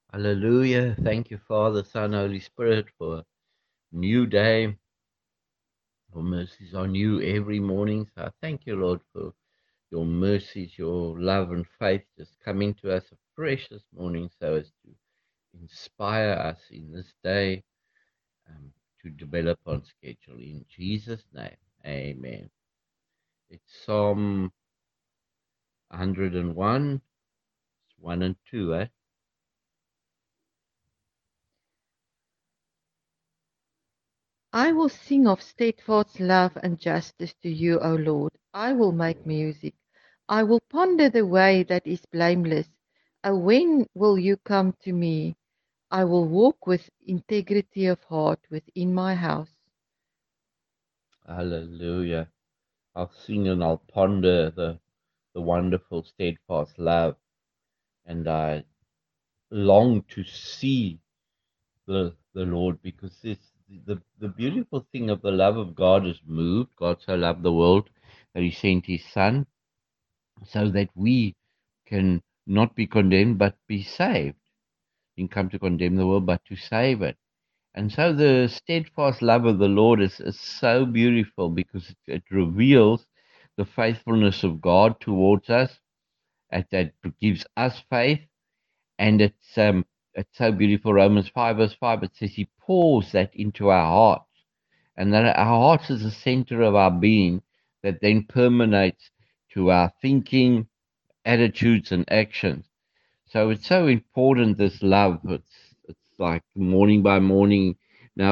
Hallelujah. Thank you, Father, Son, Holy Spirit, for a new day. Your mercies are new every morning. So I thank you, Lord, for your mercies, your love and faith just coming to us afresh this morning so as to inspire us in this day to develop on schedule. In Jesus' name, amen. It's Psalm 101, 1 and 2, eh? I will sing of steadfast love and justice to you, O Lord. I will make music. I will ponder the way that is blameless. O when will you come to me? I will walk with integrity of heart within my house. Hallelujah. I'll sing and I'll ponder the wonderful, steadfast love, and I long to see the Lord, because the beautiful thing of the love of God is moved. God so loved the world that He sent His Son, so that we can not be condemned but be saved. He didn't come to condemn the world but to save it. And so the steadfast love of the Lord is so beautiful because it reveals the faithfulness of God towards us, and that gives us faith. And it's so beautiful. Romans 5 verse 5, it says He pours that into our hearts, and that our hearts is the center of our being, that then permeates to our thinking, attitudes, and actions. So it's so important, this love. It's like morning by morning. Now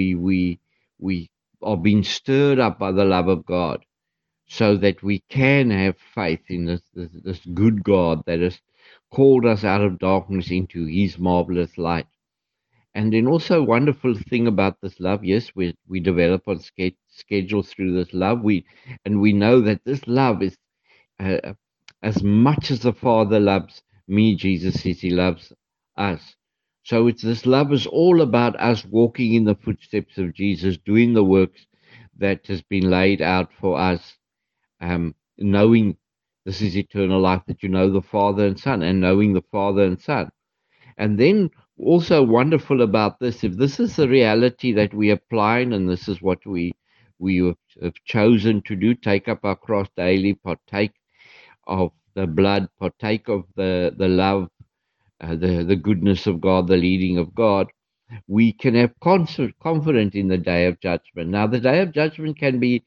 we are being stirred up by the love of God, so that we can have faith in this good God that has called us out of darkness into His marvelous light. And then also wonderful thing about this love, yes, we develop on schedule through this love. We know that this love is uh, as much as the Father loves me. Jesus says He loves us. So it's this love is all about us walking in the footsteps of Jesus, doing the works that has been laid out for us, knowing this is eternal life, that you know the Father and Son, and knowing the Father and Son. And then also wonderful about this, if this is the reality that we apply, and this is what we have chosen to do, take up our cross daily, partake of the blood, partake of the love, the goodness of God, the leading of God, we can have confidence in the day of judgment. Now, the day of judgment can be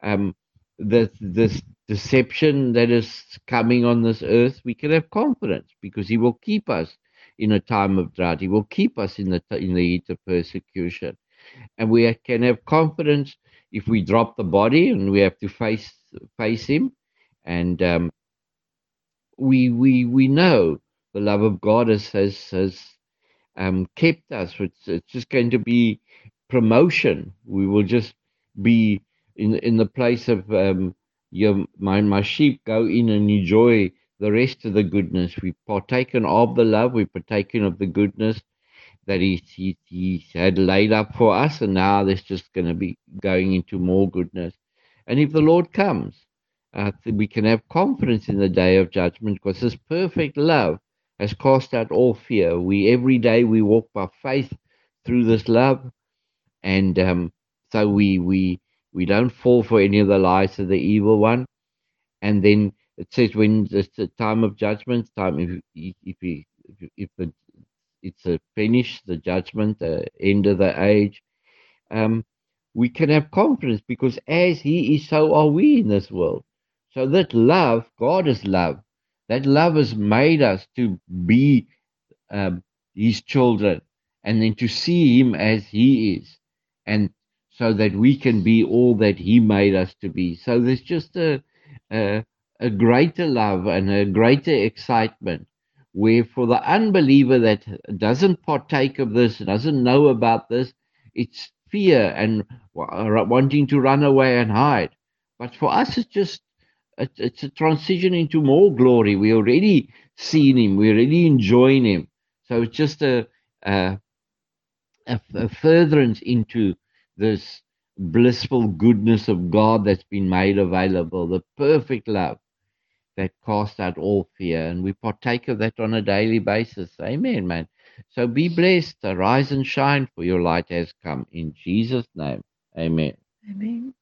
this deception that is coming on this earth. We can have confidence because He will keep us in a time of drought. He will keep us in the heat of persecution, and we can have confidence if we drop the body and we have to face Him, and we know the love of God has kept us. It's just going to be promotion. We will just be in the place of my sheep go in and enjoy the rest of the goodness. We've partaken of the love. We've partaken of the goodness that he had laid up for us, and now there's just going to be going into more goodness. And if the Lord comes, we can have confidence in the day of judgment, because His perfect love has cast out all fear. We every day we walk by faith through this love, and so we don't fall for any of the lies of the evil one. And then it says when it's the time of judgment, time if the it's a finish, the judgment, the end of the age, um, we can have confidence because as He is, so are we in this world. So that love, God is love. That love has made us to be um, His children, and then to see Him as He is, and so that we can be all that He made us to be. So there's just a, a greater love and a greater excitement. Where for the unbeliever that doesn't partake of this, doesn't know about this, it's fear and wanting to run away and hide. But for us, it's a transition into more glory. We already seen Him, we already enjoying Him. So it's just a, a furtherance into this blissful goodness of God that's been made available, the perfect love. that casts out all fear. And we partake of that on a daily basis. Amen, man. So be blessed. Arise and shine, for your light has come. In Jesus' name. Amen. Amen.